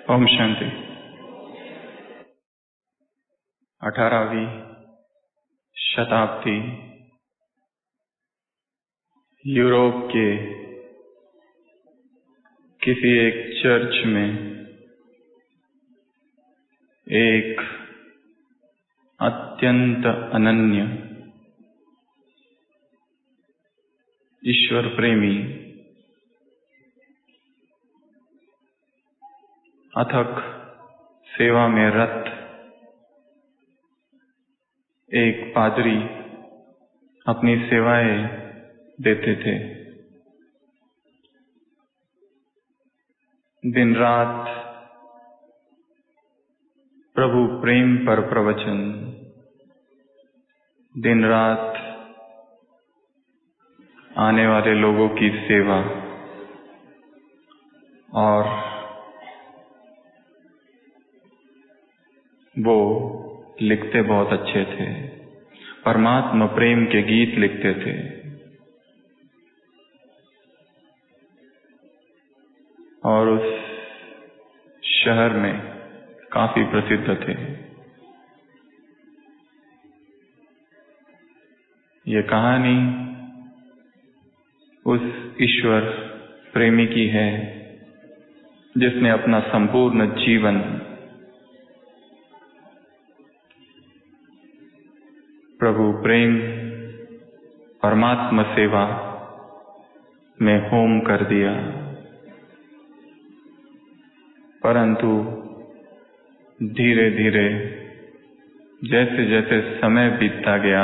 ओम शांति। 18वीं शताब्दी यूरोप के किसी एक चर्च में एक अत्यंत अनन्य ईश्वर प्रेमी अथक सेवा में रत एक पादरी अपनी सेवाएं देते थे। दिन रात प्रभु प्रेम पर प्रवचन, दिन रात आने वाले लोगों की सेवा, और वो लिखते बहुत अच्छे थे, परमात्मा प्रेम के गीत लिखते थे। और उस शहर में काफी प्रसिद्ध थे। ये कहानी उस ईश्वर प्रेमी की है जिसने अपना संपूर्ण जीवन प्रभु प्रेम परमात्मा सेवा में होम कर दिया। परंतु धीरे धीरे जैसे जैसे समय बीतता गया,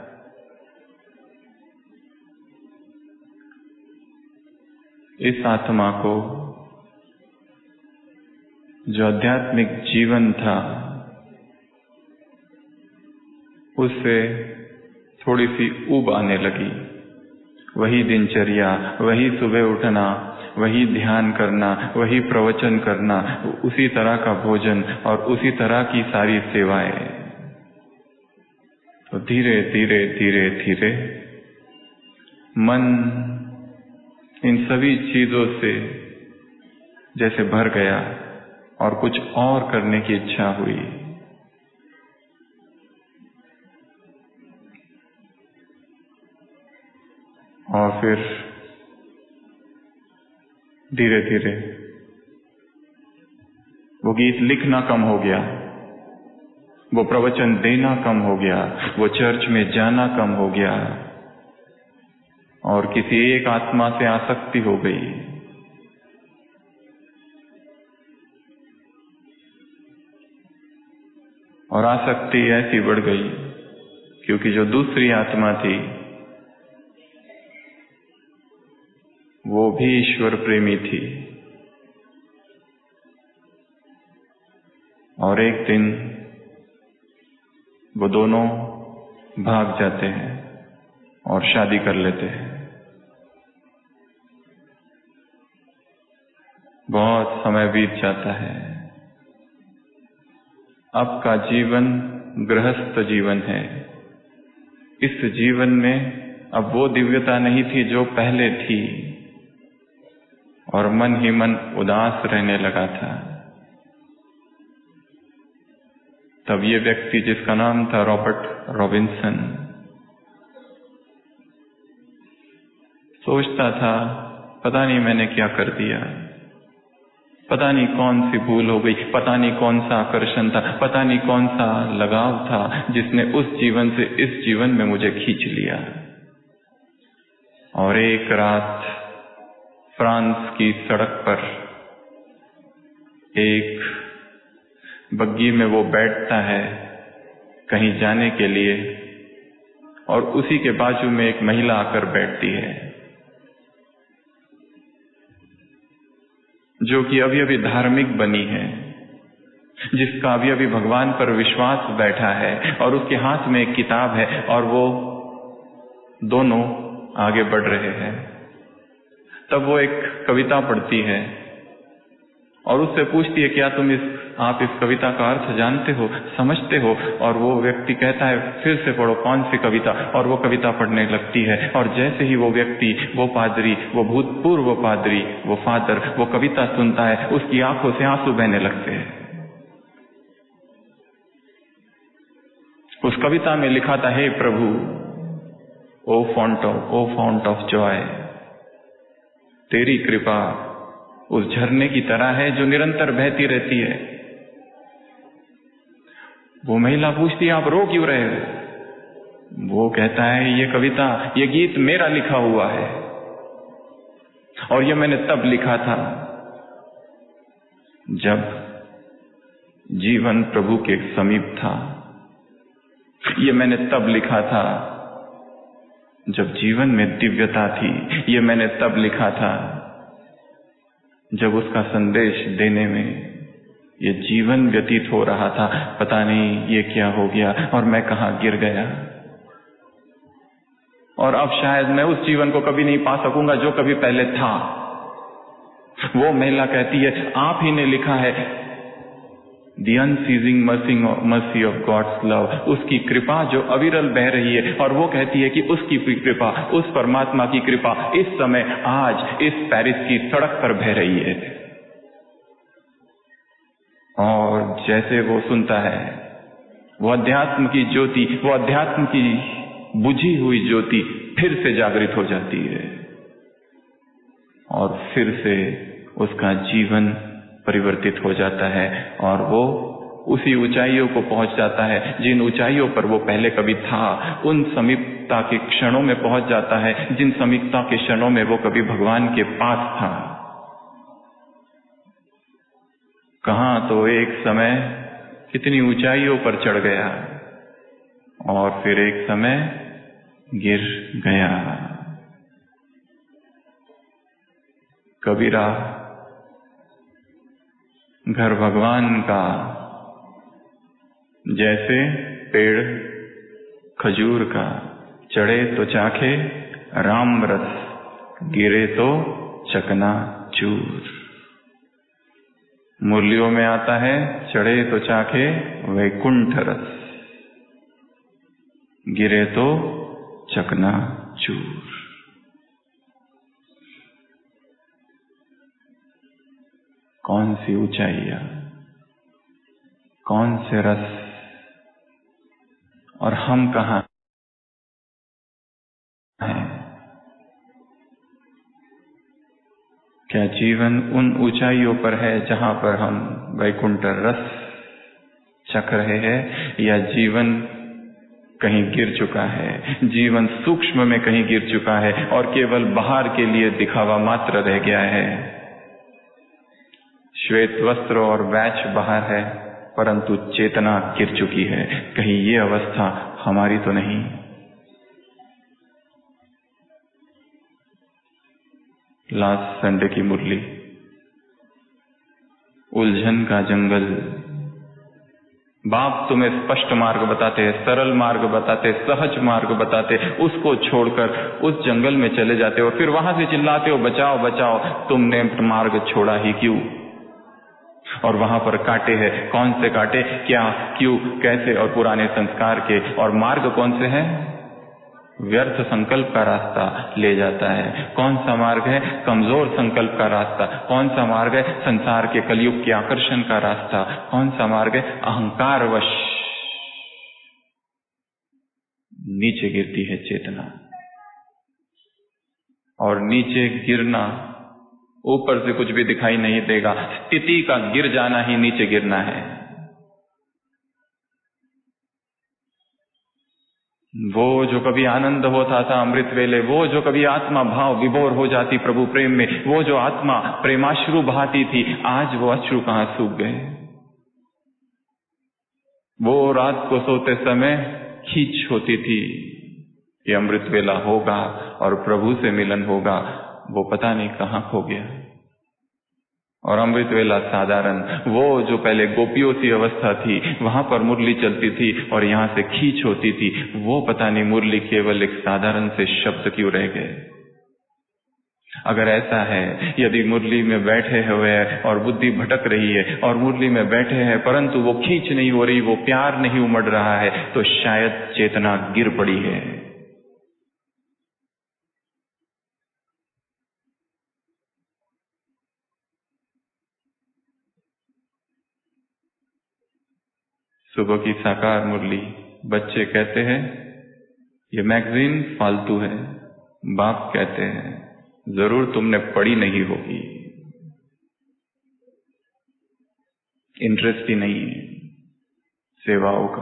इस आत्मा को जो आध्यात्मिक जीवन था उससे थोड़ी सी ऊब आने लगी। वही दिनचर्या, वही सुबह उठना, वही ध्यान करना, वही प्रवचन करना, उसी तरह का भोजन और उसी तरह की सारी सेवाएं। तो धीरे धीरे धीरे धीरे मन इन सभी चीजों से जैसे भर गया और कुछ और करने की इच्छा हुई। और फिर धीरे धीरे वो गीत लिखना कम हो गया, वो प्रवचन देना कम हो गया, वो चर्च में जाना कम हो गया, और किसी एक आत्मा से आसक्ति हो गई। और आसक्ति ऐसी बढ़ गई क्योंकि जो दूसरी आत्मा थी वो भी ईश्वर प्रेमी थी। और एक दिन वो दोनों भाग जाते हैं और शादी कर लेते हैं। बहुत समय बीत जाता है। अब का जीवन गृहस्थ जीवन है। इस जीवन में अब वो दिव्यता नहीं थी जो पहले थी, और मन ही मन उदास रहने लगा था। तब ये व्यक्ति, जिसका नाम था रॉबर्ट रॉबिन्सन, सोचता था, पता नहीं मैंने क्या कर दिया, पता नहीं कौन सी भूल हो गई, पता नहीं कौन सा आकर्षण था, पता नहीं कौन सा लगाव था जिसने उस जीवन से इस जीवन में मुझे खींच लिया। और एक रात फ्रांस की सड़क पर एक बग्गी में वो बैठता है कहीं जाने के लिए, और उसी के बाजू में एक महिला आकर बैठती है जो कि अभी अभी धार्मिक बनी है, जिसका अभी अभी भगवान पर विश्वास बैठा है, और उसके हाथ में एक किताब है, और वो दोनों आगे बढ़ रहे हैं। तब वो एक कविता पढ़ती है और उससे पूछती है क्या आप इस कविता का अर्थ जानते हो, समझते हो? और वो व्यक्ति कहता है फिर से पढ़ो, कौन सी कविता? और वो कविता पढ़ने लगती है, और जैसे ही वो व्यक्ति, वो पादरी, वो भूतपूर्व पादरी, वो फादर, वो कविता सुनता है, उसकी आंखों से आंसू बहने लगते हैं। उस कविता में लिखा था, हे प्रभु, ओ फाउंट ऑफ जॉय, तेरी कृपा उस झरने की तरह है जो निरंतर बहती रहती है। वो महिला पूछती है, आप रो क्यों रहे हो? वो कहता है, ये कविता, ये गीत मेरा लिखा हुआ है, और ये मैंने तब लिखा था जब जीवन प्रभु के समीप था। ये मैंने तब लिखा था जब जीवन में दिव्यता थी। ये मैंने तब लिखा था जब उसका संदेश देने में ये जीवन व्यतीत हो रहा था। पता नहीं ये क्या हो गया और मैं कहां गिर गया, और अब शायद मैं उस जीवन को कभी नहीं पा सकूंगा जो कभी पहले था। वो महिला कहती है, आप ही ने लिखा है, The unceasing mercy of God's love, उसकी कृपा जो अविरल बह रही है। और वो कहती है कि उसकी कृपा, उस परमात्मा की कृपा इस समय, आज इस पेरिस की सड़क पर बह रही है। और जैसे वो सुनता है, वो अध्यात्म की ज्योति, वो अध्यात्म की बुझी हुई ज्योति फिर से जागृत हो जाती है, और फिर से उसका जीवन परिवर्तित हो जाता है, और वो उसी ऊंचाइयों को पहुंच जाता है जिन ऊंचाइयों पर वो पहले कभी था। उन समीपता के क्षणों में पहुंच जाता है जिन समीपता के क्षणों में वो कभी भगवान के पास था। कहां तो एक समय कितनी ऊंचाइयों पर चढ़ गया, और फिर एक समय गिर गया। कबीरा घर भगवान का जैसे पेड़ खजूर का, चढ़े तो चाखे राम रस, गिरे तो चकना चूर। मुरलियों में आता है, चढ़े तो चाखे वैकुंठ रस, गिरे तो चकना चूर। कौन सी ऊंचाइयां, कौन से रस, और हम कहां हैं? क्या जीवन उन ऊंचाइयों पर है जहां पर हम वैकुंठ रस चख रहे हैं, या जीवन कहीं गिर चुका है, जीवन सूक्ष्म में कहीं गिर चुका है और केवल बाहर के लिए दिखावा मात्र रह गया है? श्वेत वस्त्र और बैच बाहर है, परंतु चेतना गिर चुकी है। कहीं ये अवस्था हमारी तो नहीं? लास्ट संडे की मुरली, उलझन का जंगल। बाप तुम्हें स्पष्ट मार्ग बताते हैं, सरल मार्ग बताते, सहज मार्ग बताते, उसको छोड़कर उस जंगल में चले जाते हो, फिर वहां से चिल्लाते हो, बचाओ बचाओ, तुमने मार्ग छोड़ा ही क्यों? और वहां पर कांटे हैं, कौन से कांटे, क्या, क्यों, कैसे, और पुराने संस्कार के। और मार्ग कौन से है? व्यर्थ संकल्प का रास्ता ले जाता है। कौन सा मार्ग है? कमजोर संकल्प का रास्ता। कौन सा मार्ग है? संसार के कलयुग के आकर्षण का रास्ता। कौन सा मार्ग है? अहंकारवश नीचे गिरती है चेतना, और नीचे गिरना, ऊपर से कुछ भी दिखाई नहीं देगा, स्थिति का गिर जाना ही नीचे गिरना है। वो जो कभी आनंद होता था अमृत वेले, वो जो कभी आत्मा भाव विभोर हो जाती प्रभु प्रेम में, वो जो आत्मा प्रेमाश्रु बहाती थी, आज वो अश्रु कहां सूख गए? वो रात को सोते समय खींच होती थी कि अमृत वेला होगा और प्रभु से मिलन होगा, वो पता नहीं कहां खो गया। और अमृत वेला साधारण, वो जो पहले गोपियों सी अवस्था थी, वहां पर मुरली चलती थी और यहां से खींच होती थी, वो पता नहीं मुरली केवल एक साधारण से शब्द क्यों रह गए। अगर ऐसा है, यदि मुरली में बैठे हुए हैं और बुद्धि भटक रही है और मुरली में बैठे हैं परंतु वो खींच नहीं हो रही, वो प्यार नहीं उमड़ रहा है, तो शायद चेतना गिर पड़ी है। सुबह की साकार मुरली, बच्चे कहते हैं ये मैगजीन फालतू है, बाप कहते हैं जरूर तुमने पढ़ी नहीं होगी, इंटरेस्ट ही नहीं है सेवाओं का।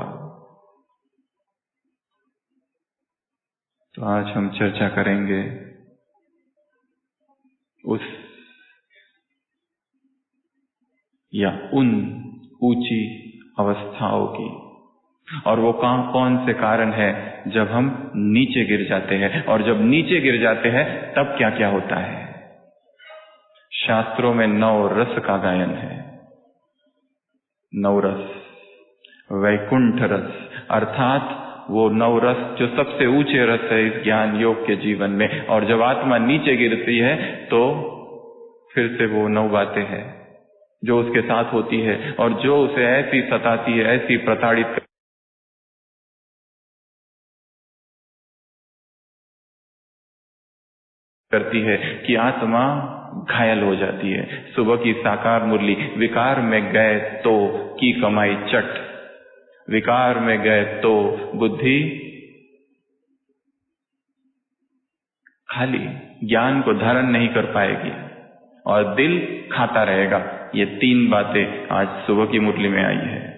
तो आज हम चर्चा करेंगे उस या उन ऊंची अवस्थाओं की, और वो कौन से कारण है जब हम नीचे गिर जाते हैं, और जब नीचे गिर जाते हैं तब क्या क्या होता है। शास्त्रों में 9 रस का गायन है। 9 रस, वैकुंठ रस, अर्थात वो 9 रस जो सबसे ऊंचे रस है इस ज्ञान योग के जीवन में। और जब आत्मा नीचे गिरती है तो फिर से वो 9 बातें हैं जो उसके साथ होती है और जो उसे ऐसी सताती है, ऐसी प्रताड़ित करती है कि आत्मा घायल हो जाती है। सुबह की साकार मुरली, विकार में गए तो की कमाई चट, विकार में गए तो बुद्धि खाली, ज्ञान को धारण नहीं कर पाएगी और दिल खाता रहेगा। ये 3 बातें आज सुबह की मुरली में आई है।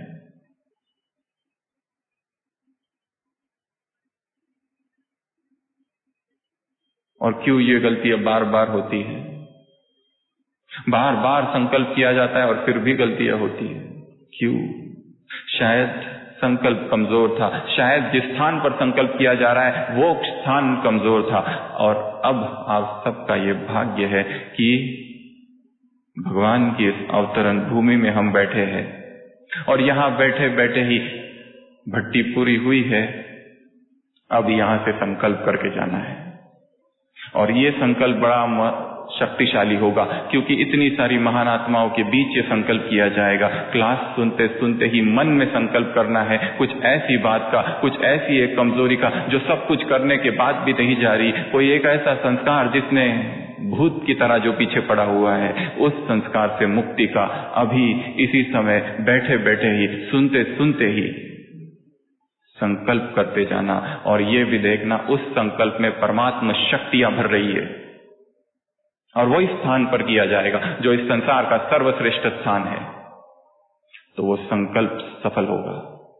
और क्यों ये गलतियां बार बार होती है? बार बार संकल्प किया जाता है और फिर भी गलतियां होती है, क्यों? शायद संकल्प कमजोर था, शायद जिस स्थान पर संकल्प किया जा रहा है वो स्थान कमजोर था। और अब आप सबका ये भाग्य है कि भगवान की इस अवतरण भूमि में हम बैठे हैं और यहां बैठे बैठे ही भट्टी पूरी हुई है। अब यहां से संकल्प करके जाना है और ये संकल्प बड़ा शक्तिशाली होगा, क्योंकि इतनी सारी महान आत्माओं के बीच ये संकल्प किया जाएगा। क्लास सुनते सुनते ही मन में संकल्प करना है कुछ ऐसी बात का, कुछ ऐसी एक कमजोरी का जो सब कुछ करने के बाद भी नहीं जा रही, कोई एक ऐसा संस्कार जिसने भूत की तरह जो पीछे पड़ा हुआ है, उस संस्कार से मुक्ति का अभी इसी समय बैठे बैठे ही, सुनते सुनते ही संकल्प करते जाना। और ये भी देखना उस संकल्प में परमात्मा शक्तियां भर रही है और वही स्थान पर किया जाएगा जो इस संसार का सर्वश्रेष्ठ स्थान है, तो वो संकल्प सफल होगा।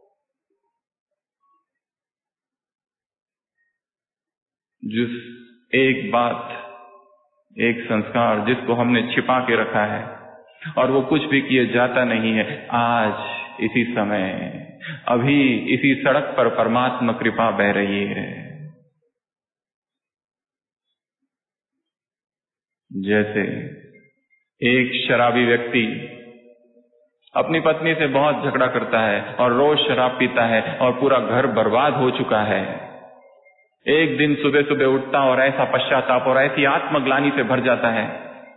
जिस एक बात, एक संस्कार जिसको हमने छिपा के रखा है और वो कुछ भी किए जाता नहीं है, आज इसी समय अभी इसी सड़क पर परमात्मा कृपा बह रही है। जैसे एक शराबी व्यक्ति अपनी पत्नी से बहुत झगड़ा करता है और रोज शराब पीता है और पूरा घर बर्बाद हो चुका है। एक दिन सुबह सुबह उठता और ऐसा पश्चाताप और ऐसी आत्मग्लानि से भर जाता है,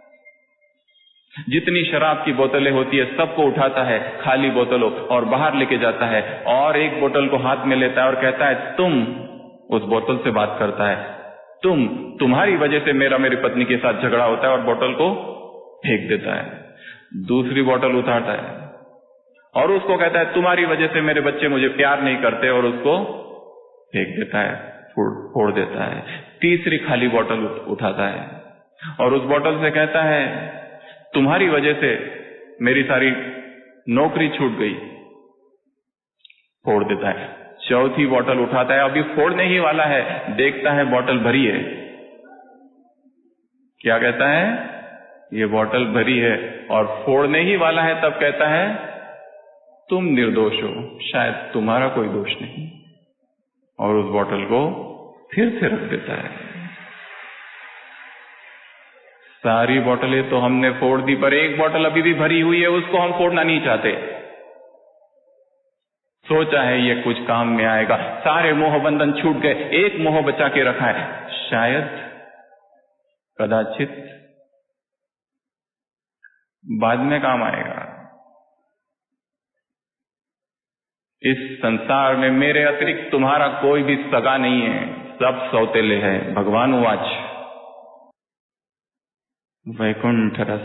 जितनी शराब की बोतलें होती है सबको उठाता है, खाली बोतलों, और बाहर लेके जाता है और एक बोतल को हाथ में लेता है और कहता है तुम, उस बोतल से बात करता है, तुम्हारी वजह से मेरी पत्नी के साथ झगड़ा होता है, और बोतल को फेंक देता है। दूसरी बोतल उठाता है और उसको कहता है तुम्हारी वजह से मेरे बच्चे मुझे प्यार नहीं करते, और उसको फेंक देता है, फोड़ देता है। तीसरी खाली बोतल उठाता है और उस बोतल से कहता है तुम्हारी वजह से मेरी सारी नौकरी छूट गई, फोड़ देता है। चौथी बोतल उठाता है, अभी फोड़ने ही वाला है, देखता है बोतल भरी है। क्या कहता है? ये बोतल भरी है, और फोड़ने ही वाला है तब कहता है तुम निर्दोष हो, शायद तुम्हारा कोई दोष नहीं, और उस बोतल को फिर से रख देता है। सारी बोतलें तो हमने फोड़ दी, पर एक बोतल अभी भी भरी हुई है, उसको हम फोड़ना नहीं चाहते। सोचा है ये कुछ काम में आएगा, सारे मोह बंधन छूट गए, एक मोह बचा के रखा है, शायद कदाचित बाद में काम आएगा। इस संसार में मेरे अतिरिक्त तुम्हारा कोई भी सगा नहीं है, सब सौतेले है। भगवान उवाच वैकुंठ रस,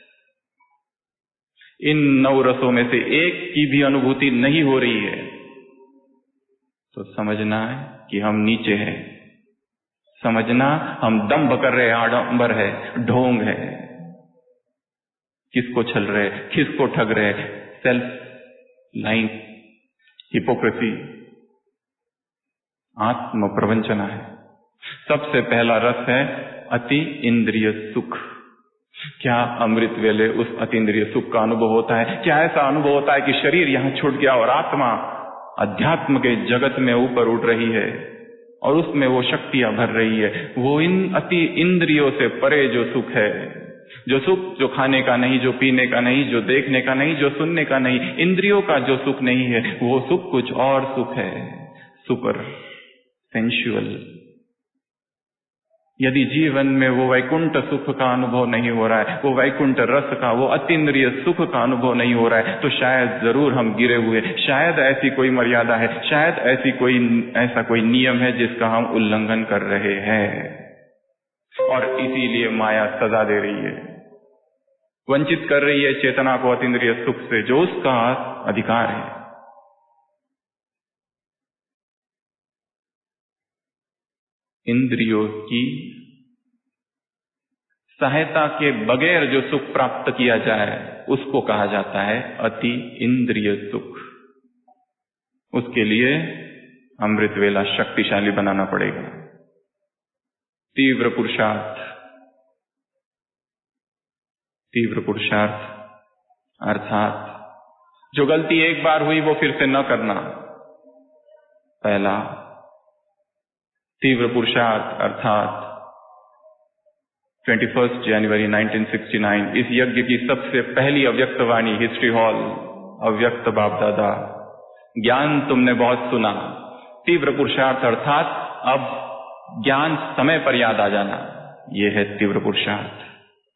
इन 9 रसों में से एक की भी अनुभूति नहीं हो रही है तो समझना है कि हम नीचे हैं, समझना हम दंभ कर रहे, आडंबर है, ढोंग है। किसको छल रहे, किसको ठग रहे, सेल्फ लाइन, हिपोक्रेसी, आत्म प्रवंचना है। सबसे पहला रस है अति इंद्रिय सुख। क्या अमृत वेले उस अतीन्द्रिय सुख का अनुभव होता है? क्या ऐसा अनुभव होता है कि शरीर यहां छूट गया और आत्मा अध्यात्म के जगत में ऊपर उठ रही है और उसमें वो शक्तियां भर रही है? वो इन अति इंद्रियों से परे जो सुख है, जो सुख जो खाने का नहीं, जो पीने का नहीं, जो देखने का नहीं, जो सुनने का नहीं, इंद्रियों का जो सुख नहीं है, वो सुख कुछ और सुख है, सुपर सेंशुअल। यदि जीवन में वो वैकुंठ सुख का अनुभव नहीं हो रहा है, वो वैकुंठ रस का, वो अतीन्द्रिय सुख का अनुभव नहीं हो रहा है, तो शायद जरूर हम गिरे हुए, शायद ऐसी कोई मर्यादा है, शायद ऐसा कोई नियम है जिसका हम उल्लंघन कर रहे हैं और इसीलिए माया सजा दे रही है, वंचित कर रही है चेतना को अतीन्द्रिय सुख से जो उसका अधिकार है। इंद्रियों की सहायता के बगैर जो सुख प्राप्त किया जाए उसको कहा जाता है अति इंद्रिय सुख। उसके लिए अमृत वेला शक्तिशाली बनाना पड़ेगा, तीव्र पुरुषार्थ अर्थात जो गलती एक बार हुई वो फिर से न करना। पहला तीव्र पुरुषार्थ अर्थात 21 जनवरी 1969 इस यज्ञ की सबसे पहली अव्यक्त वाणी, हिस्ट्री हॉल, अव्यक्त बाप दादा, ज्ञान तुमने बहुत सुना। तीव्र पुरुषार्थ अर्थात अब ज्ञान समय पर याद आ जाना, यह है तीव्र पुरुषार्थ।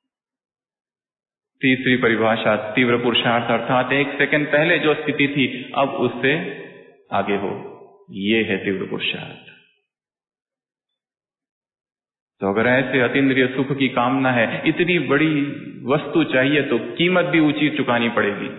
तीसरी परिभाषा तीव्र पुरुषार्थ अर्थात 1 सेकंड पहले जो स्थिति थी अब उससे आगे हो, यह है तीव्र पुरुषार्थ। तो अगर ऐसे अतीन्द्रिय सुख की कामना है, इतनी बड़ी वस्तु चाहिए तो कीमत भी ऊंची चुकानी पड़ेगी।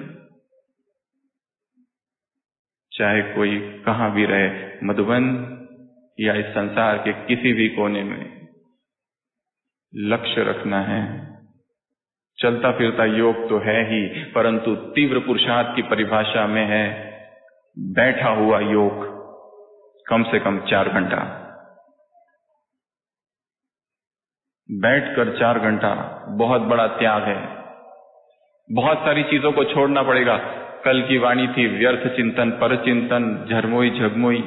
चाहे कोई कहां भी रहे, मधुबन या इस संसार के किसी भी कोने में, लक्ष्य रखना है। चलता फिरता योग तो है ही, परंतु तीव्र पुरुषार्थ की परिभाषा में है बैठा हुआ योग कम से कम 4 घंटा। बैठकर 4 घंटा बहुत बड़ा त्याग है। बहुत सारी चीजों को छोड़ना पड़ेगा। कल की वाणी थी व्यर्थ चिंतन, पर चिंतन, झरमोई झगमोई।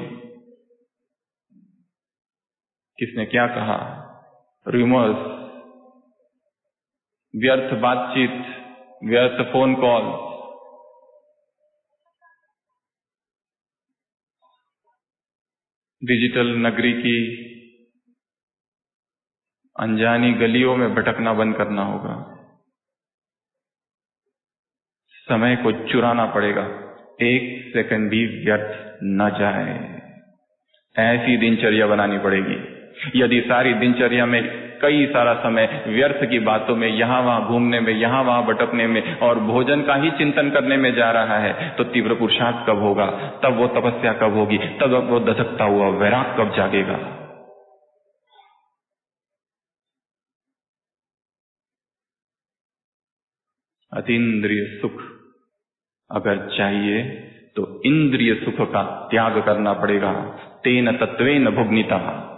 किसने क्या कहा? रूमर्स, व्यर्थ बातचीत, व्यर्थ फोन कॉल, डिजिटल नगरी की अनजानी गलियों में भटकना बंद करना होगा। समय को चुराना पड़ेगा, 1 सेकंड भी व्यर्थ न जाए। ऐसी दिनचर्या बनानी पड़ेगी। यदि सारी दिनचर्या में कई सारा समय व्यर्थ की बातों में, यहां वहां घूमने में, यहां वहां भटकने में और भोजन का ही चिंतन करने में जा रहा है, तो तीव्र पुरुषार्थ कब होगा? तब वो तपस्या कब होगी? तब वो धधकता हुआ वैराग कब जागेगा? अतीन्द्रिय सुख अगर चाहिए तो इंद्रिय सुख का त्याग करना पड़ेगा। तेन तत्वेन भुग्निता।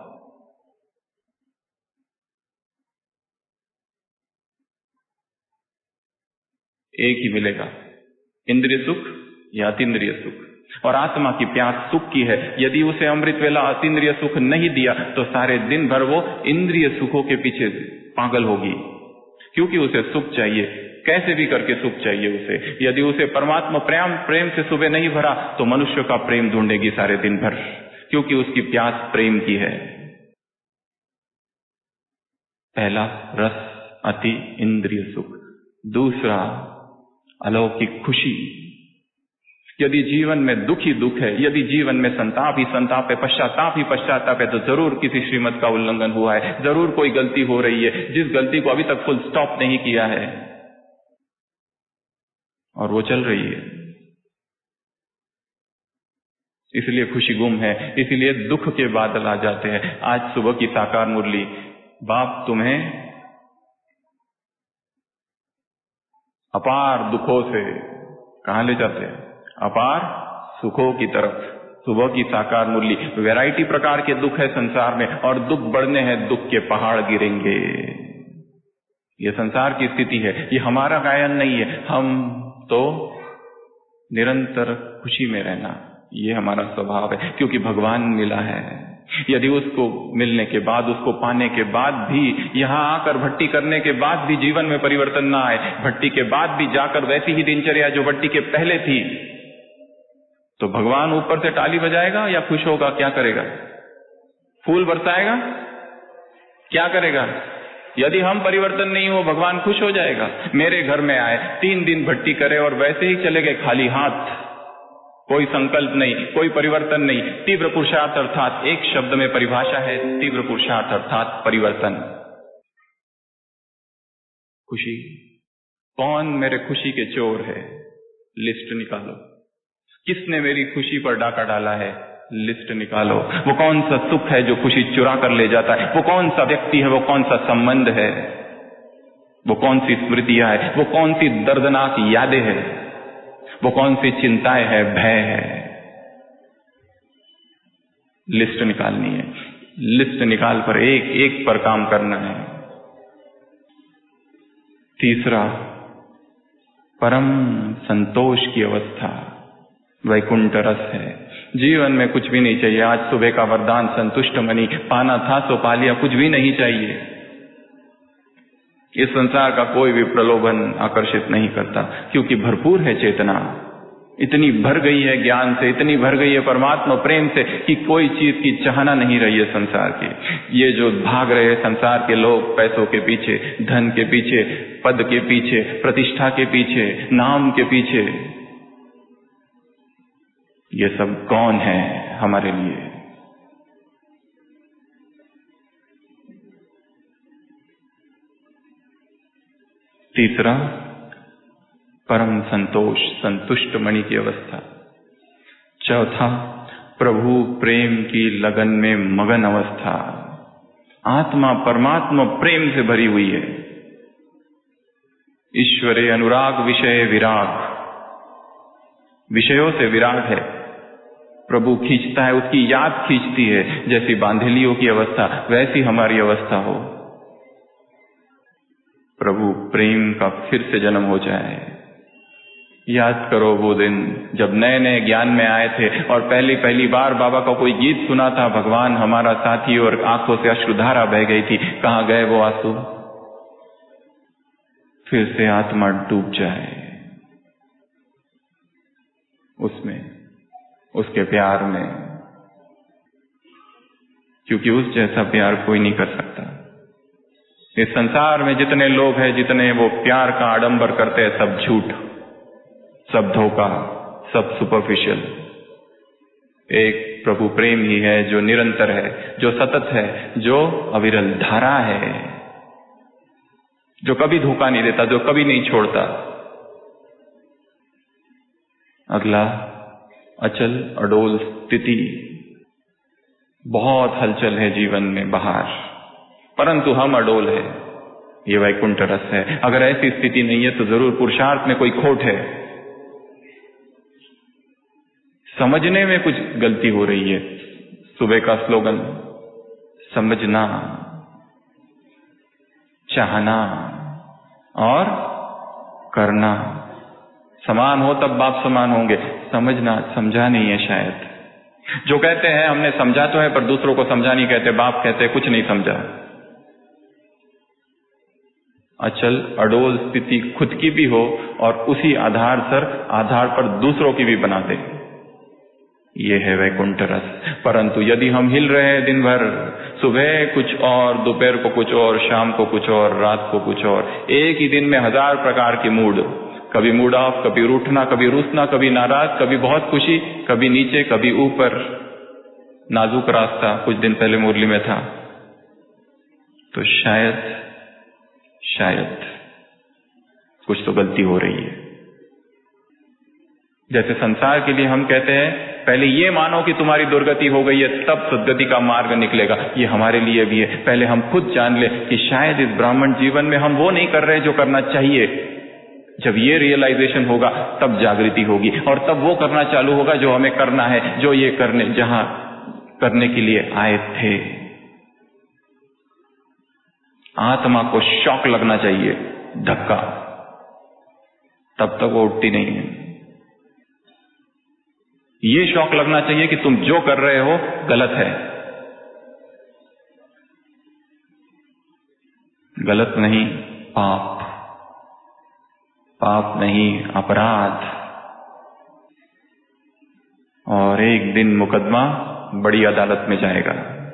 एक ही मिलेगा, इंद्रिय सुख या अतीन्द्रिय सुख। और आत्मा की प्यास सुख की है। यदि उसे अमृत वेला अतीन्द्रिय सुख नहीं दिया तो सारे दिन भर वो इंद्रिय सुखों के पीछे पागल होगी, क्योंकि उसे सुख चाहिए, कैसे भी करके सुख चाहिए उसे। यदि उसे परमात्मा प्रेम से सुबह नहीं भरा तो मनुष्य का प्रेम ढूंढेगी सारे दिन भर, क्योंकि उसकी प्यास प्रेम की है। पहला रस अति इंद्रिय सुख, दूसरा अलौकिक खुशी। यदि जीवन में दुख ही दुख है, यदि जीवन में संताप ही संताप है, पश्चाताप ही पश्चाताप है, तो जरूर किसी श्रीमत का उल्लंघन हुआ है, जरूर कोई गलती हो रही है, जिस गलती को अभी तक फुल स्टॉप नहीं किया है और वो चल रही है। इसलिए खुशी गुम है, इसलिए दुख के बादल आ जाते हैं। आज सुबह की साकार मुरली, बाप तुम्हें अपार दुखों से कहां ले जाते हैं? अपार सुखों की तरफ। सुबह की साकार मुरली, वैरायटी प्रकार के दुख है संसार में, और दुख बढ़ने हैं, दुख के पहाड़ गिरेंगे। ये संसार की स्थिति है, ये हमारा गायन नहीं है। हम तो निरंतर खुशी में रहना, ये हमारा स्वभाव है, क्योंकि भगवान मिला है। यदि उसको मिलने के बाद, उसको पाने के बाद भी, यहां आकर भट्टी करने के बाद भी जीवन में परिवर्तन ना आए, भट्टी के बाद भी जाकर वैसी ही दिनचर्या जो भट्टी के पहले थी, तो भगवान ऊपर से ताली बजाएगा या खुश होगा? क्या करेगा? फूल बरसाएगा? क्या करेगा? यदि हम परिवर्तन नहीं हो, भगवान खुश हो जाएगा। मेरे घर में आए, 3 दिन भट्टी करे और वैसे ही चले गए खाली हाथ, कोई संकल्प नहीं, कोई परिवर्तन नहीं। तीव्र पुरुषार्थ अर्थात, एक शब्द में परिभाषा है, तीव्र पुरुषार्थ अर्थात परिवर्तन। खुशी। कौन मेरे खुशी के चोर है? लिस्ट निकालो। किसने मेरी खुशी पर डाका डाला है? लिस्ट निकालो। वो कौन सा सुख है जो खुशी चुरा कर ले जाता है? वो कौन सा व्यक्ति है? वो कौन सा संबंध है? वो कौन सी स्मृतियां है? वो कौन सी दर्दनाक यादें हैं? वो कौन सी चिंताएं है, भय है? लिस्ट निकालनी है। लिस्ट निकाल पर एक एक पर काम करना है। तीसरा, परम संतोष की अवस्था, वैकुंठ रस है। जीवन में कुछ भी नहीं चाहिए। आज सुबह का वरदान संतुष्ट मनी, पाना था सो पा लिया, कुछ भी नहीं चाहिए। इस संसार का कोई भी प्रलोभन आकर्षित नहीं करता, क्योंकि भरपूर है चेतना, इतनी भर गई है ज्ञान से, इतनी भर गई है परमात्मा प्रेम से कि कोई चीज की चाहना नहीं रही है संसार की। ये जो भाग रहे हैं संसार के लोग पैसों के पीछे, धन के पीछे, पद के पीछे, प्रतिष्ठा के पीछे, नाम के पीछे, ये सब कौन है हमारे लिए? तीसरा, परम संतोष, संतुष्ट मणि की अवस्था। चौथा, प्रभु प्रेम की लगन में मगन अवस्था। आत्मा परमात्मा प्रेम से भरी हुई है। ईश्वरे अनुराग विषय विराग, विषयों से विराग है। प्रभु खींचता है, उसकी याद खींचती है। जैसी बांधेलियों की अवस्था, वैसी हमारी अवस्था हो। प्रभु प्रेम का फिर से जन्म हो जाए। याद करो वो दिन जब नए नए ज्ञान में आए थे और पहली पहली बार बाबा का कोई गीत सुना था, भगवान हमारा साथी, और आंखों से अश्रुधारा बह गई थी। कहां गए वो आंसू? फिर से आत्मा डूब जाए उसमें, उसके प्यार में, क्योंकि उस जैसा प्यार कोई नहीं कर सकता। इस संसार में जितने लोग हैं, जितने वो प्यार का आडंबर करते हैं, सब झूठ, सब धोखा, सब सुपरफिशियल। एक प्रभु प्रेम ही है जो निरंतर है, जो सतत है, जो अविरल धारा है, जो कभी धोखा नहीं देता, जो कभी नहीं छोड़ता। अगला, अचल अडोल स्थिति। बहुत हलचल है जीवन में बाहर, परंतु हम अडोल है। ये वैकुंठ रस है। अगर ऐसी स्थिति नहीं है तो जरूर पुरुषार्थ में कोई खोट है, समझने में कुछ गलती हो रही है। सुबह का स्लोगन, समझना, चाहना और करना। समान हो तब बाप समान होंगे। समझना, समझा नहीं है शायद। जो कहते हैं हमने समझा तो है, पर दूसरों को समझा नहीं कहते। बाप कहते हैं कुछ नहीं समझा। अचल अडोल स्थिति खुद की भी हो और उसी आधार पर दूसरों की भी बना दे। ये है वैकुंठ रस। परंतु यदि हम हिल रहे हैं दिन भर, सुबह कुछ और, दोपहर को कुछ और, शाम को कुछ और, रात को कुछ और। एक ही दिन में 1000 प्रकार के मूड, कभी मूड ऑफ, कभी रूठना, कभी रूसना, कभी नाराज, कभी बहुत खुशी, कभी नीचे, कभी ऊपर। नाजुक रास्ता कुछ दिन पहले मुरली में था। तो शायद कुछ तो गलती हो रही है। जैसे संसार के लिए हम कहते हैं पहले ये मानो कि तुम्हारी दुर्गति हो गई है, तब सद्गति का मार्ग निकलेगा। ये हमारे लिए भी है, पहले हम खुद जान ले कि शायद इस ब्राह्मण जीवन में हम वो नहीं कर रहे जो करना चाहिए। जब ये रियलाइजेशन होगा तब जागृति होगी, और तब वो करना चालू होगा जो हमें करना है, जो ये जहां करने के लिए आए थे। आत्मा को शॉक लगना चाहिए, धक्का, तब तक वो उठती नहीं है। ये शौक लगना चाहिए कि तुम जो कर रहे हो गलत है। गलत नहीं, पाप नहीं, अपराध। और एक दिन मुकदमा बड़ी अदालत में जाएगा,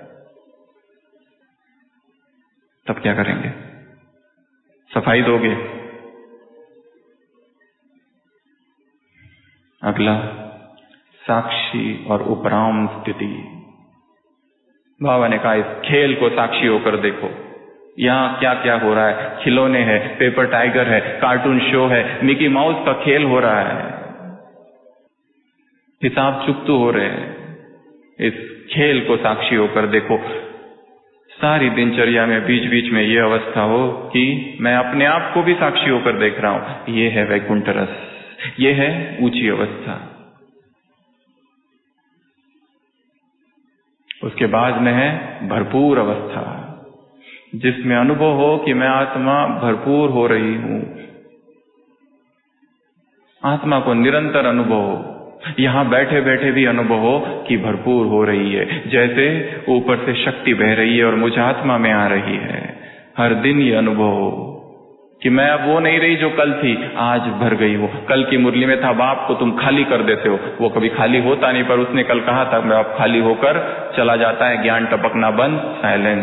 तब क्या करेंगे? सफाई दोगे? अगला, साक्षी और उपराम स्थिति। बाबा ने कहा इस खेल को साक्षी होकर देखो, यहां क्या क्या हो रहा है। खिलौने हैं, पेपर टाइगर है, कार्टून शो है, मिकी माउस का खेल हो रहा है, हिसाब चुकतू हो रहे हैं। इस खेल को साक्षी होकर देखो। सारी दिनचर्या में बीच बीच में ये अवस्था हो कि मैं अपने आप को भी साक्षी होकर देख रहा हूं। ये है वैकुंठ रस, ये है ऊंची अवस्था। उसके बाद में है भरपूर अवस्था, जिसमें अनुभव हो कि मैं आत्मा भरपूर हो रही हूं। आत्मा को निरंतर अनुभव हो, यहां बैठे बैठे भी अनुभव हो कि भरपूर हो रही है। जैसे ऊपर से शक्ति बह रही है और मुझ आत्मा में आ रही है। हर दिन ये अनुभव हो कि मैं अब वो नहीं रही जो कल थी, आज भर गई हो। कल की मुरली में था बाप को तुम खाली कर देते हो, वो कभी खाली होता नहीं, पर उसने कल कहा था मैं अब खाली होकर चला जाता है, ज्ञान टपकना बंद, साइलेंस।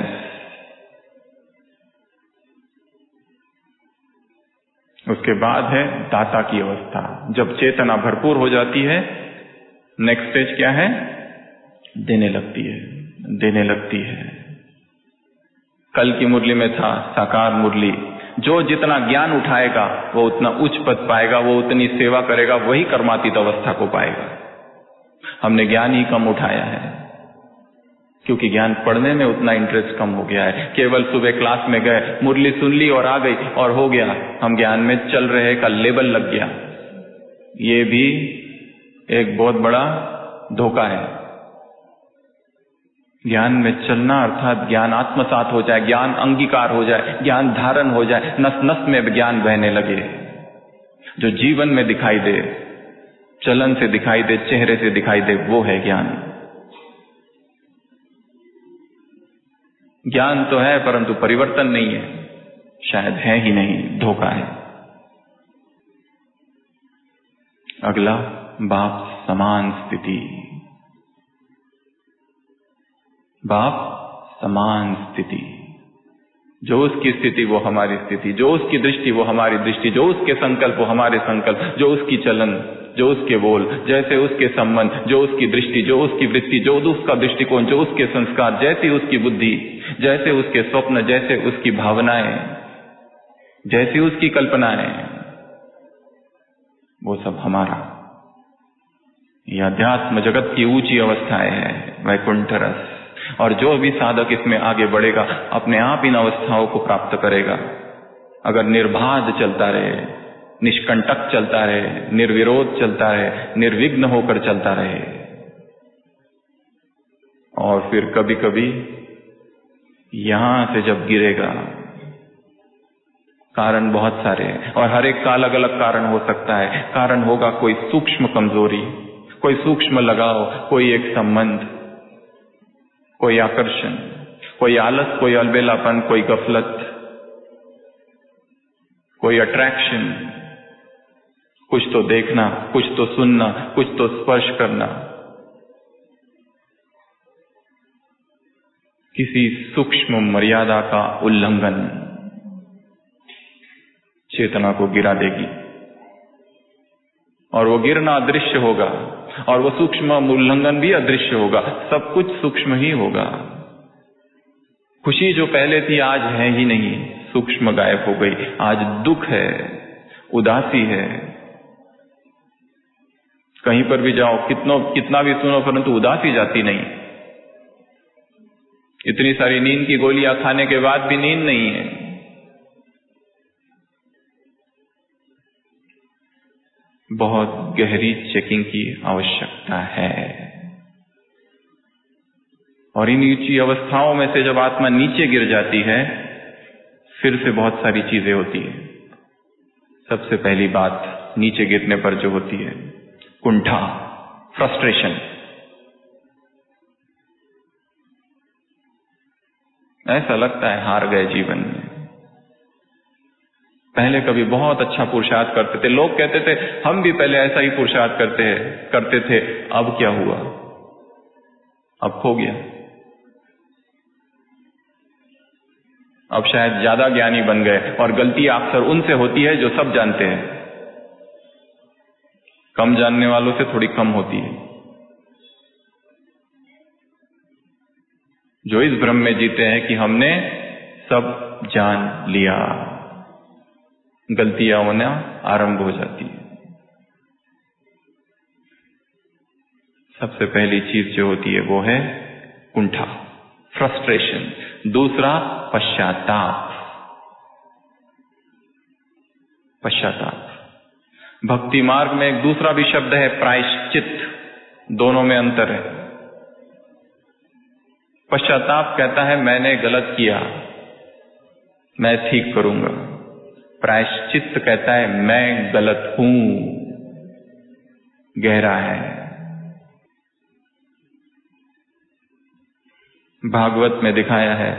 उसके बाद है दाता की अवस्था, जब चेतना भरपूर हो जाती है। नेक्स्ट स्टेज क्या है? देने लगती है, देने लगती है। कल की मुरली में था साकार मुरली, जो जितना ज्ञान उठाएगा वो उतना उच्च पद पाएगा, वो उतनी सेवा करेगा, वही कर्मातीत अवस्था को पाएगा। हमने ज्ञान ही कम उठाया है, क्योंकि ज्ञान पढ़ने में उतना इंटरेस्ट कम हो गया है। केवल सुबह क्लास में गए, मुरली सुन ली और आ गई और हो गया, हम ज्ञान में चल रहे का लेबल लग गया। ये भी एक बहुत बड़ा धोखा है। ज्ञान में चलना अर्थात ज्ञान आत्मसात हो जाए, ज्ञान अंगीकार हो जाए, ज्ञान धारण हो जाए, नस नस में ज्ञान बहने लगे, जो जीवन में दिखाई दे, चलन से दिखाई दे, चेहरे से दिखाई दे, वो है ज्ञान। ज्ञान तो है परंतु परिवर्तन नहीं है, शायद है ही नहीं, धोखा है। अगला, बाप समान स्थिति। बाप समान स्थिति, जो उसकी स्थिति वो हमारी स्थिति, जो उसकी दृष्टि वो हमारी दृष्टि, जो उसके संकल्प वो हमारे संकल्प, जो उसकी चलन, जो उसके बोल, जैसे उसके संबंध, जो उसकी दृष्टि, जो उसकी वृत्ति, जो उसका दृष्टिकोण, जो उसके संस्कार, जैसी उसकी बुद्धि, जैसे उसके स्वप्न, जैसे उसकी भावनाएं, जैसी उसकी कल्पनाएं, वो सब हमारा। यह अध्यात्म जगत की ऊंची अवस्थाएं है, वैकुंठ रस। और जो भी साधक इसमें आगे बढ़ेगा अपने आप इन अवस्थाओं को प्राप्त करेगा। अगर निर्बाध चलता रहे, निष्कंटक चलता रहे, निर्विरोध चलता रहे, निर्विघ्न होकर चलता रहे, और फिर कभी कभी यहां से जब गिरेगा, कारण बहुत सारे हैं और हर एक का अलग अलग कारण हो सकता है। कारण होगा कोई सूक्ष्म कमजोरी, कोई सूक्ष्म लगाव, कोई एक संबंध, कोई आकर्षण, कोई आलस, कोई अलबेलापन, कोई गफलत, कोई अट्रैक्शन, कुछ तो देखना, कुछ तो सुनना, कुछ तो स्पर्श करना। किसी सूक्ष्म मर्यादा का उल्लंघन चेतना को गिरा देगी, और वो गिरना अदृश्य होगा, और वो सूक्ष्म उल्लंघन भी अदृश्य होगा। सब कुछ सूक्ष्म ही होगा। खुशी जो पहले थी आज है ही नहीं, सूक्ष्म गायब हो गई। आज दुख है, उदासी है। कहीं पर भी जाओ, कितना भी सुनो, परंतु उदासी जाती नहीं। इतनी सारी नींद की गोलियां खाने के बाद भी नींद नहीं है। बहुत गहरी चेकिंग की आवश्यकता है। और इन नीची अवस्थाओं में से जब आत्मा नीचे गिर जाती है, फिर से बहुत सारी चीजें होती है। सबसे पहली बात नीचे गिरने पर जो होती है, कुंठा, फ्रस्ट्रेशन। ऐसा लगता है हार गए जीवन में। पहले कभी बहुत अच्छा पुरुषार्थ करते थे, लोग कहते थे हम भी पहले ऐसा ही पुरुषार्थ करते थे, अब क्या हुआ? अब खो गया। अब शायद ज्यादा ज्ञानी बन गए, और गलती अक्सर उनसे होती है जो सब जानते हैं। कम जानने वालों से थोड़ी कम होती है। जो इस भ्रम में जीते हैं कि हमने सब जान लिया, गलतियां होना आरंभ हो जाती है। सबसे पहली चीज जो होती है वो है कुंठा, फ्रस्ट्रेशन। दूसरा पश्चाताप। भक्ति मार्ग में एक दूसरा भी शब्द है प्रायश्चित। दोनों में अंतर है। पश्चाताप कहता है मैंने गलत किया, मैं ठीक करूंगा। प्रायश्चित कहता है मैं गलत हूं, गहरा है। भागवत में दिखाया है,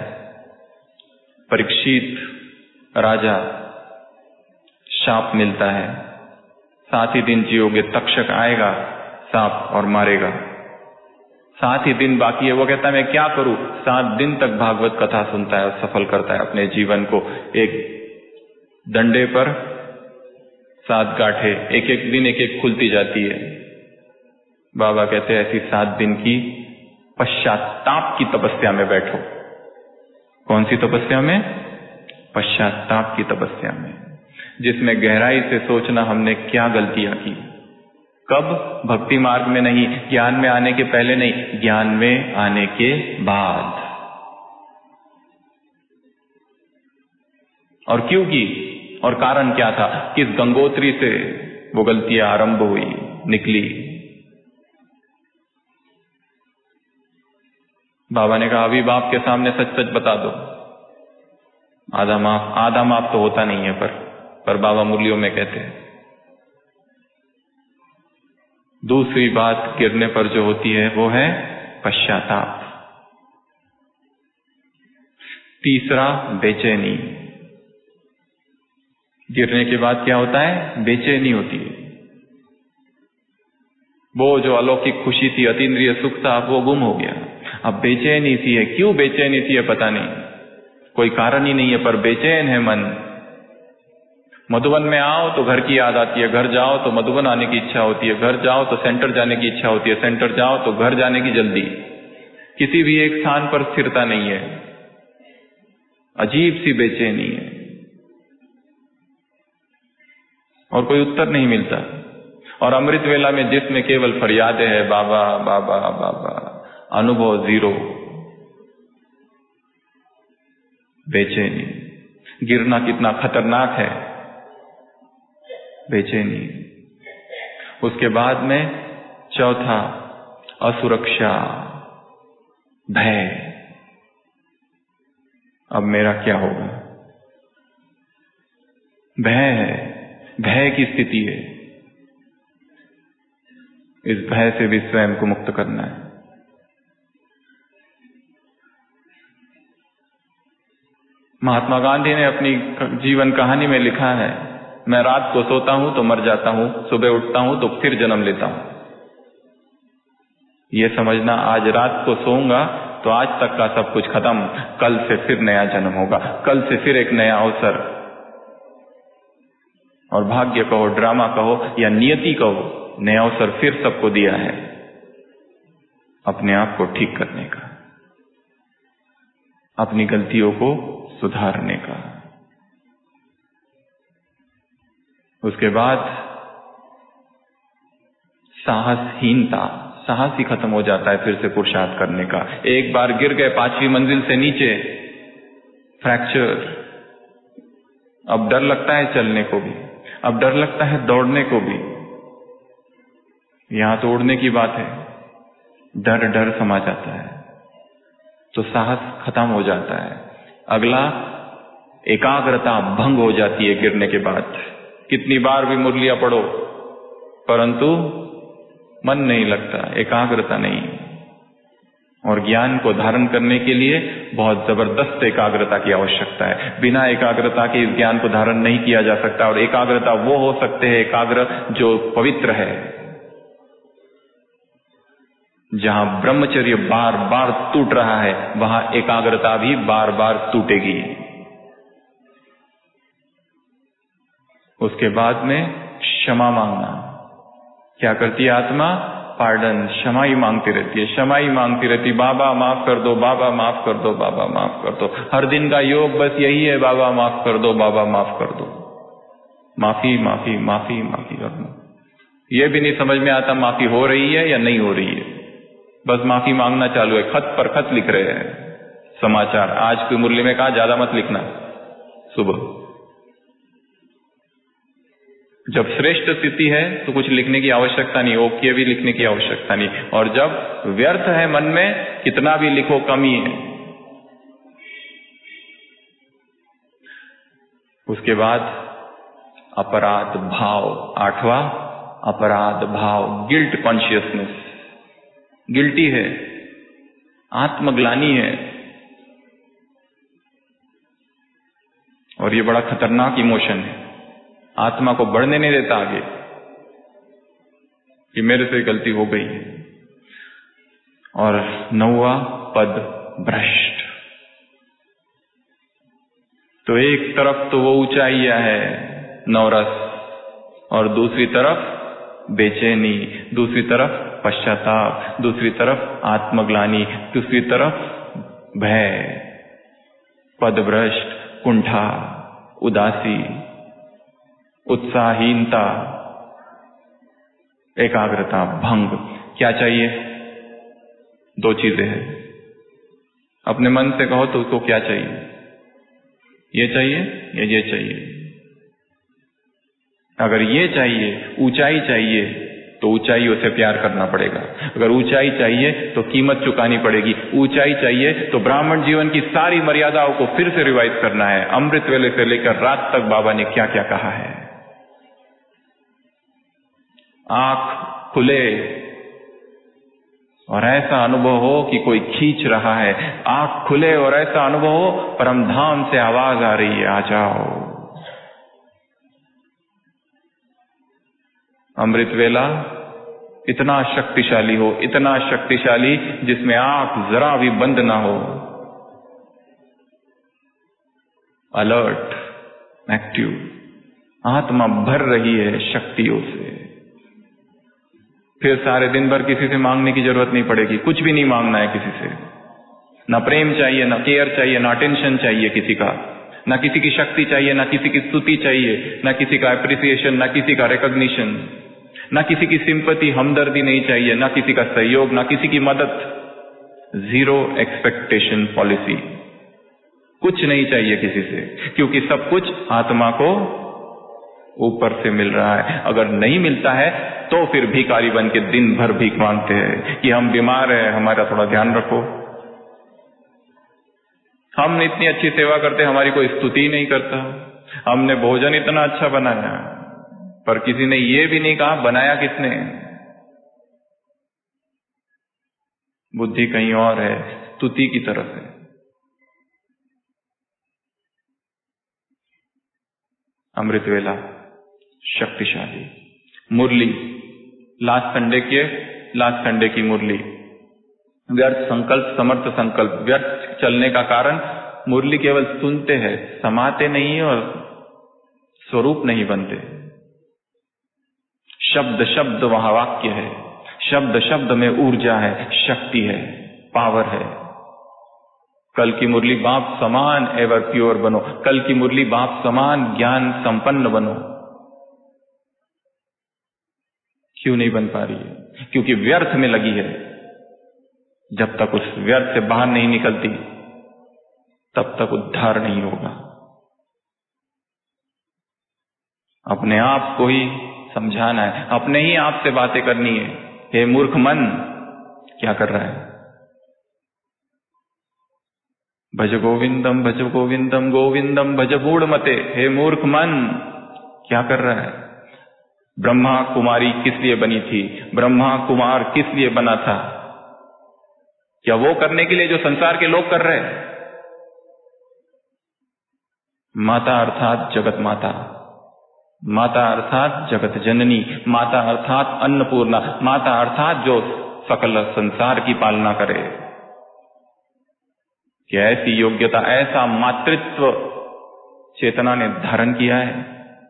परीक्षित राजा, शाप मिलता है, 7 ही दिन जियोगे, तक्षक आएगा सांप और मारेगा। 7 ही दिन बाकी है। वो कहता है मैं क्या करूं? 7 दिन तक भागवत कथा सुनता है और सफल करता है अपने जीवन को। एक डंडे पर 7 गांठें, एक एक दिन एक एक खुलती जाती है। बाबा कहते हैं ऐसी 7 दिन की पश्चाताप की तपस्या में बैठो। कौन सी तपस्या में? पश्चाताप की तपस्या में, जिसमें गहराई से सोचना हमने क्या गलतियां की। कब? भक्ति मार्ग में नहीं, ज्ञान में आने के पहले नहीं, ज्ञान में आने के बाद। और क्यों की, और कारण क्या था? किस गंगोत्री से वो गलतियां आरंभ हुई, निकली? बाबा ने कहा अभी बाप के सामने सच सच बता दो। आधा माफ तो होता नहीं है, पर बाबा मुरलियों में कहते हैं। दूसरी बात गिरने पर जो होती है वो है पश्चाताप। तीसरा बेचैनी। गिरने के बाद क्या होता है? बेचैनी होती है। वो जो अलौकिक खुशी थी, अतीन्द्रिय सुख था, वो गुम हो गया। अब बेचैनी सी है। क्यों बेचैनी सी है पता नहीं, कोई कारण ही नहीं है, पर बेचैन है मन। मधुबन में आओ तो घर की याद आती है, घर जाओ तो मधुबन आने की इच्छा होती है, घर जाओ तो सेंटर जाने की इच्छा होती है, सेंटर जाओ तो घर जाने की जल्दी। किसी भी एक स्थान पर स्थिरता नहीं है, अजीब सी बेचैनी है, और कोई उत्तर नहीं मिलता। और अमृत वेला में जिसमें केवल फरियादें हैं, बाबा बाबा बाबा, अनुभव जीरो। बेचैनी। गिरना कितना खतरनाक है, बेचैनी। उसके बाद में चौथा असुरक्षा, भय। अब मेरा क्या होगा? भय है, भय की स्थिति है। इस भय से भी स्वयं को मुक्त करना है। महात्मा गांधी ने अपनी जीवन कहानी में लिखा है, मैं रात को सोता हूं तो मर जाता हूं, सुबह उठता हूं तो फिर जन्म लेता हूं। यह समझना आज रात को सोऊंगा तो आज तक का सब कुछ खत्म, कल से फिर नया जन्म होगा, कल से फिर एक नया अवसर। और भाग्य कहो, ड्रामा कहो या नियति कहो, नया अवसर फिर सबको दिया है अपने आप को ठीक करने का, अपनी गलतियों को सुधारने का। उसके बाद साहसहीनता, साहस ही खत्म हो जाता है फिर से पुरुषार्थ करने का। एक बार गिर गए 5वीं मंजिल से नीचे, फ्रैक्चर, अब डर लगता है चलने को भी, अब डर लगता है दौड़ने को भी। यहां तो उड़ने की बात है, डर डर समा जाता है तो साहस खत्म हो जाता है। अगला, एकाग्रता भंग हो जाती है गिरने के बाद। कितनी बार भी मुरलियां पढ़ो परंतु मन नहीं लगता, एकाग्रता नहीं। और ज्ञान को धारण करने के लिए बहुत जबरदस्त एकाग्रता की आवश्यकता है। बिना एकाग्रता के इस ज्ञान को धारण नहीं किया जा सकता। और एकाग्रता वो हो सकते हैं एकाग्र जो पवित्र है, जहां ब्रह्मचर्य बार बार टूट रहा है वहां एकाग्रता भी बार बार टूटेगी। उसके बाद में क्षमा मांगना। क्या करती है आत्मा? पार्डन, क्षमा ही मांगती रहती है, क्षमा ही मांगती रहती। बाबा माफ कर दो, बाबा माफ कर दो, बाबा माफ कर दो। हर दिन का योग बस यही है, बाबा माफ कर दो, बाबा माफ कर दो। माफी माफी माफी माफी करना। ये भी नहीं समझ में आता माफी हो रही है या नहीं हो रही है, बस माफी मांगना चालू है। खत पर खत लिख रहे हैं समाचार। आज की मुरली में कहा ज्यादा मत लिखना सुबह। जब श्रेष्ठ स्थिति है तो कुछ लिखने की आवश्यकता नहीं, ओके भी लिखने की आवश्यकता नहीं। और जब व्यर्थ है मन में, कितना भी लिखो कम ही है। उसके बाद अपराध भाव, 8वां अपराध भाव, गिल्ट कॉन्शियसनेस। गिल्टी है, आत्मग्लानि है। और ये बड़ा खतरनाक इमोशन है, आत्मा को बढ़ने नहीं देता आगे कि मेरे से गलती हो गई है। और 9वां पद भ्रष्ट। तो एक तरफ तो वो ऊंचाइयां है नवरस, और दूसरी तरफ बेचैनी, दूसरी तरफ पश्चाताप, दूसरी तरफ आत्मग्लानि, दूसरी तरफ भय, पदभ्रष्ट, कुंठा, उदासी, उत्साहहीनता, एकाग्रता भंग। क्या चाहिए? 2 चीजें हैं। अपने मन से कहो तो उसको क्या चाहिए? ये चाहिए या ये चाहिए? अगर ये चाहिए, ऊंचाई चाहिए, तो ऊंचाइयों से प्यार करना पड़ेगा। अगर ऊंचाई चाहिए तो कीमत चुकानी पड़ेगी। ऊंचाई चाहिए तो ब्राह्मण जीवन की सारी मर्यादाओं को फिर से रिवाइज करना है। अमृत वेले से लेकर रात तक बाबा ने क्या क्या कहा है। आंख खुले और ऐसा अनुभव हो कि कोई खींच रहा है। आंख खुले और ऐसा अनुभव हो परम धाम से आवाज आ रही है, आ जाओ। अमृत वेला इतना शक्तिशाली हो, इतना शक्तिशाली जिसमें आंख जरा भी बंद ना हो। अलर्ट, एक्टिव, आत्मा भर रही है शक्तियों से। फिर सारे दिन भर किसी से मांगने की जरूरत नहीं पड़ेगी, कुछ भी नहीं मांगना है किसी से। ना प्रेम चाहिए, ना केयर चाहिए, ना अटेंशन चाहिए किसी का, ना किसी की शक्ति चाहिए, ना किसी की स्तुति चाहिए, ना किसी का एप्रिसिएशन, ना किसी का रिकॉग्निशन, ना किसी की सिंपैथी, हमदर्दी नहीं चाहिए, ना किसी का सहयोग, ना किसी की मदद। जीरो एक्सपेक्टेशन पॉलिसी, कुछ नहीं चाहिए किसी से, क्योंकि सब कुछ आत्मा को ऊपर से मिल रहा है। अगर नहीं मिलता है तो फिर भिखारी बन के दिन भर भीख मांगते हैं कि हम बीमार हैं, हमारा थोड़ा ध्यान रखो। हम इतनी अच्छी सेवा करते, हमारी कोई स्तुति ही नहीं करता। हमने भोजन इतना अच्छा बनाया, पर किसी ने ये भी नहीं कहा बनाया किसने। बुद्धि कहीं और है, स्तुति की तरफ है। अमृत वेला शक्तिशाली मुरली, लास्ट संडे की मुरली, व्यर्थ संकल्प, समर्थ संकल्प। व्यर्थ चलने का कारण मुरली केवल सुनते हैं, समाते नहीं और स्वरूप नहीं बनते। शब्द शब्द वहां वाक्य है, शब्द शब्द में ऊर्जा है, शक्ति है, पावर है। कल की मुरली बाप समान एवर प्योर बनो, कल की मुरली बाप समान ज्ञान संपन्न बनो। क्यों नहीं बन पा रही है? क्योंकि व्यर्थ में लगी है। जब तक उस व्यर्थ से बाहर नहीं निकलती तब तक उद्धार नहीं होगा। अपने आप को ही समझाना है, अपने ही आप से बातें करनी है। हे मूर्ख मन, क्या कर रहा है? भज गोविंदम भज गोविंदम गोविंदम भज गूढ़मते। हे मूर्ख मन, क्या कर रहा है? ब्रह्मा कुमारी किस लिए बनी थी? ब्रह्मा कुमार किस लिए बना था? क्या वो करने के लिए जो संसार के लोग कर रहे हैं? माता अर्थात जगत माता, माता अर्थात जगत जननी, माता अर्थात अन्नपूर्णा, माता अर्थात जो सकल संसार की पालना करे। क्या ऐसी योग्यता, ऐसा मातृत्व चेतना ने धारण किया है?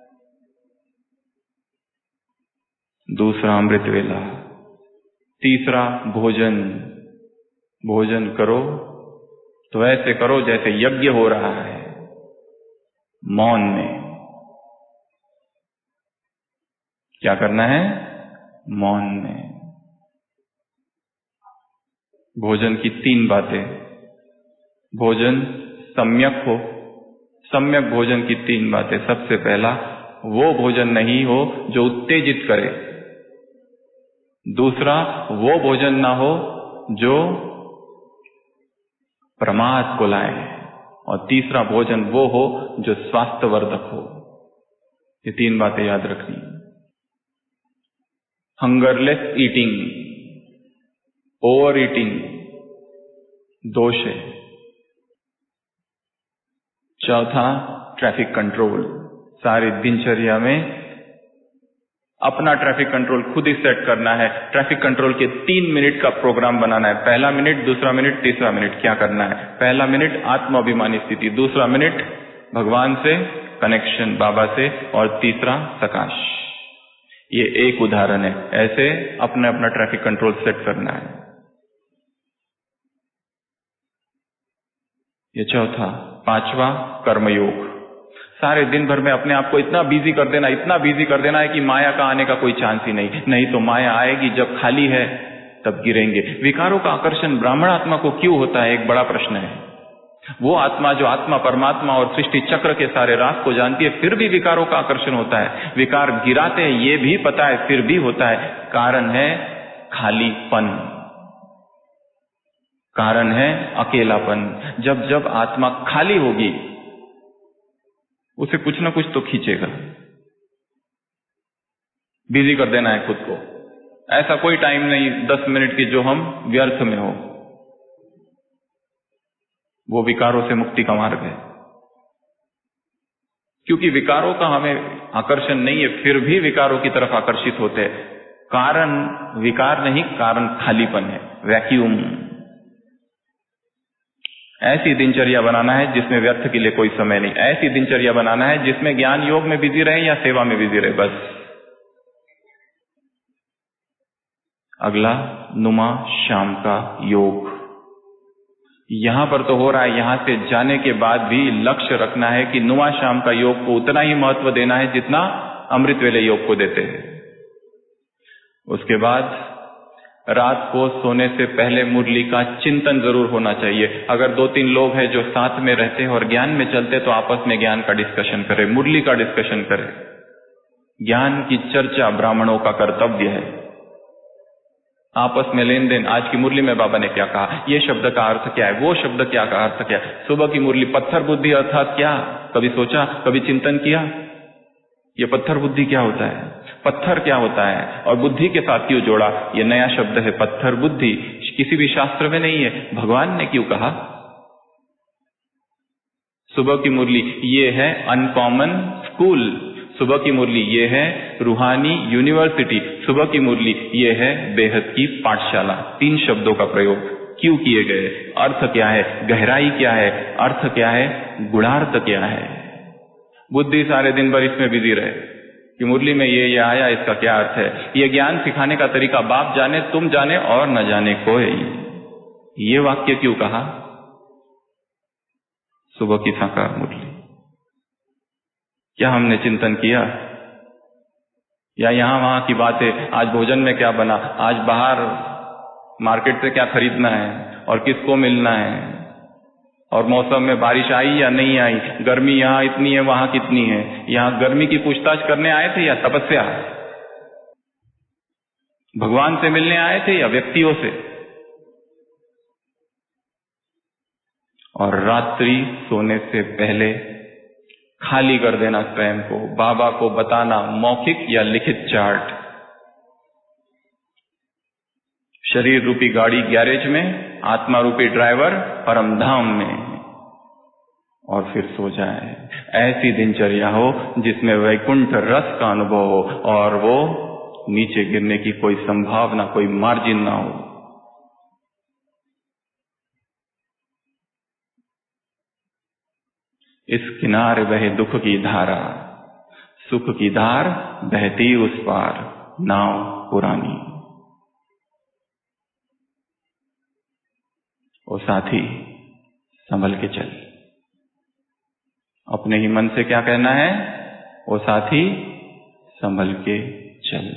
दूसरा अमृत वेला, तीसरा भोजन। भोजन करो तो ऐसे करो जैसे यज्ञ हो रहा है, मौन में। क्या करना है? मौन में। भोजन की 3 बातें। भोजन सम्यक हो। सम्यक भोजन की 3 बातें। सबसे पहला, वो भोजन नहीं हो जो उत्तेजित करे। दूसरा, वो भोजन ना हो जो प्रमाद को लाए। और तीसरा भोजन वो हो जो स्वास्थ्यवर्धक हो। ये 3 बातें याद रखनी। हंगरलेस ईटिंग, ओवर ईटिंग दोष है। चौथा, ट्रैफिक कंट्रोल। सारी दिनचर्या में अपना ट्रैफिक कंट्रोल खुद ही सेट करना है। ट्रैफिक कंट्रोल के 3 मिनट का प्रोग्राम बनाना है। पहला मिनट, दूसरा मिनट, तीसरा मिनट। क्या करना है? पहला मिनट आत्माभिमानी स्थिति, दूसरा मिनट भगवान से कनेक्शन, बाबा से, और तीसरा सकाश। ये एक उदाहरण है। ऐसे अपना अपना ट्रैफिक कंट्रोल सेट करना है। ये चौथा। 5वां, कर्मयोग। सारे दिन भर में अपने आप को इतना बिजी कर देना, इतना बिजी कर देना है कि माया का आने का कोई चांस ही नहीं। नहीं तो माया आएगी, जब खाली है तब गिरेंगे। विकारों का आकर्षण ब्राह्मण आत्मा को क्यों होता है? एक बड़ा प्रश्न है। वो आत्मा जो आत्मा परमात्मा और सृष्टि चक्र के सारे राज को जानती है, फिर भी विकारों का आकर्षण होता है। विकार गिराते हैं, ये भी पता है, फिर भी होता है। कारण है खालीपन, कारण है अकेलापन। जब जब आत्मा खाली होगी उसे कुछ ना कुछ तो खींचेगा। बिजी कर देना है खुद को। ऐसा कोई टाइम नहीं 10 मिनट की जो हम व्यर्थ में हो। वो विकारों से मुक्ति का मार्ग है। क्योंकि विकारों का हमें आकर्षण नहीं है, फिर भी विकारों की तरफ आकर्षित होते हैं। कारण विकार नहीं, कारण खालीपन है, वैक्यूम। ऐसी दिनचर्या बनाना है जिसमें व्यर्थ के लिए कोई समय नहीं। ऐसी दिनचर्या बनाना है जिसमें ज्ञान योग में बिजी रहे या सेवा में बिजी रहे, बस। अगला, नुमा शाम का योग। यहां पर तो हो रहा है, यहां से जाने के बाद भी लक्ष्य रखना है कि नुमा शाम का योग को उतना ही महत्व देना है जितना अमृत वेले योग को देते हैं। उसके बाद रात को सोने से पहले मुरली का चिंतन जरूर होना चाहिए। अगर 2-3 लोग हैं जो साथ में रहते हैं और ज्ञान में चलते, तो आपस में ज्ञान का डिस्कशन करें, मुरली का डिस्कशन करें। ज्ञान की चर्चा ब्राह्मणों का कर्तव्य है। आपस में लेन देन, आज की मुरली में बाबा ने क्या कहा, ये शब्द का अर्थ क्या है, वो शब्द क्या का अर्थ क्या है। सुबह की मुरली पत्थर बुद्धि अर्थात क्या, कभी सोचा, कभी चिंतन किया? ये पत्थर बुद्धि क्या होता है, पत्थर क्या होता है और बुद्धि के साथ क्यों जोड़ा? ये नया शब्द है पत्थर बुद्धि, किसी भी शास्त्र में नहीं है, भगवान ने क्यों कहा? सुबह की मुरली ये है अनकॉमन स्कूल, सुबह की मुरली ये है रूहानी यूनिवर्सिटी, सुबह की मुरली ये है बेहद की पाठशाला। 3 शब्दों का प्रयोग। क्यों किए गए, अर्थ क्या है, गहराई क्या है, अर्थ क्या है, गुणार्थ क्या है। बुद्धि सारे दिन भर इसमें बिजी रहे कि मुरली में ये आया, इसका क्या अर्थ है। ये ज्ञान सिखाने का तरीका बाप जाने, तुम जाने और न जाने कोई। ये वाक्य क्यों कहा सुबह की साकार मुरली? क्या हमने चिंतन किया, या यहां वहां की बातें, आज भोजन में क्या बना, आज बाहर मार्केट से क्या खरीदना है और किसको मिलना है, और मौसम में बारिश आई या नहीं आई, गर्मी यहां इतनी है वहां कितनी है। यहां गर्मी की पूछताछ करने आए थे या तपस्या, भगवान से मिलने आए थे या व्यक्तियों से। और रात्रि सोने से पहले खाली कर देना स्वयं को, बाबा को बताना, मौखिक या लिखित चार्ट, शरीर रूपी गाड़ी गैरेज में, आत्मा रूपी ड्राइवर परम धाम में, और फिर सो जाए। ऐसी दिनचर्या हो जिसमें वैकुंठ रस का अनुभव हो और वो नीचे गिरने की कोई संभावना, कोई मार्जिन ना हो। इस किनारे बहे दुख की धारा, सुख की धार बहती उस पार, नाव पुरानी। ओ साथी संभल के चल। अपने ही मन से क्या कहना है, ओ साथी संभल के चल।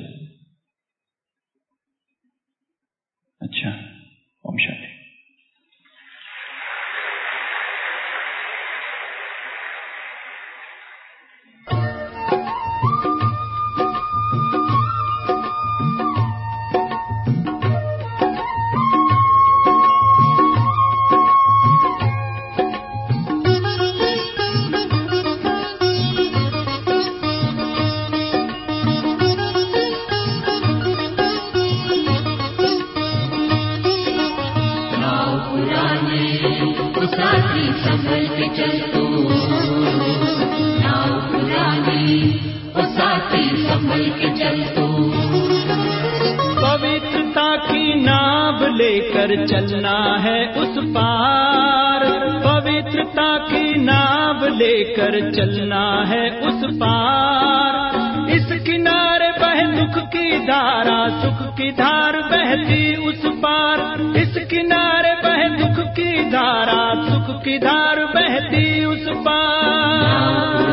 अच्छा, ओम शांति। पवित्रता की नाव लेकर चलना है उस पार, पवित्रता की नाव लेकर चलना है उस पार। इस किनारे बहे दुख की धारा, सुख की धार बहती उस पार। इस किनारे बहे दुख की धारा, सुख की धार बहती उस पार।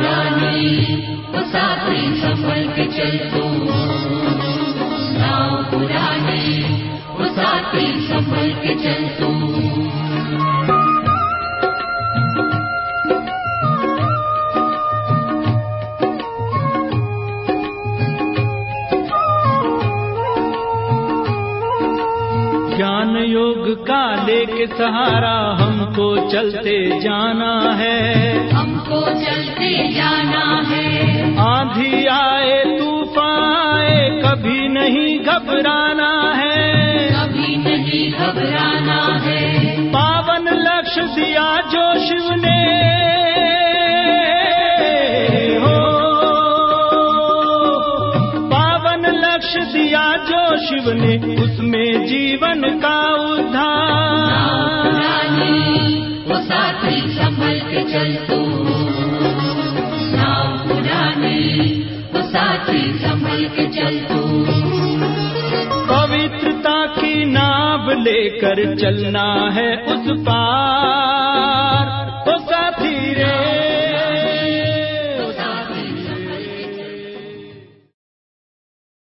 साथी संभल के चल तू, नाव पुरानी, वो साथी संभल के चल तू। ज्ञान योग का लेके सहारा हमको चलते जाना है, हमको चलते जाना है। आंधी आए तूफान आए कभी नहीं घबराना है, कभी नहीं घबराना है। पावन लक्ष्य दिया जो शिव ने हो, पावन लक्ष्य दिया जो शिव ने, उसमें जीवन का उद्धार। वो साथी संभल के चल तू, नाव पुरानी, वो साथी संभल के चल तू। पवित्रता की नाव लेकर चलना है उस पार।